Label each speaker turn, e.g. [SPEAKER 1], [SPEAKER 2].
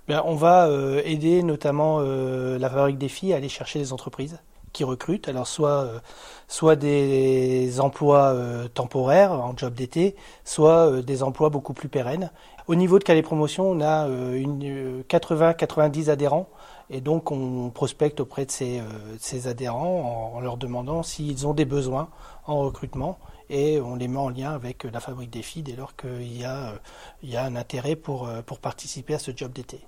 [SPEAKER 1] Bien, on va aider notamment la Fabrique des Filles à aller chercher des entreprises qui recrutent, alors soit des emplois temporaires en job d'été, soit des emplois beaucoup plus pérennes. Au niveau de Calais Promotion, on a 80-90 adhérents et donc on prospecte auprès de ces adhérents en leur demandant s'ils ont des besoins en recrutement et on les met en lien avec la Fabrique des Filles dès lors qu'il y a un intérêt pour participer à ce job d'été.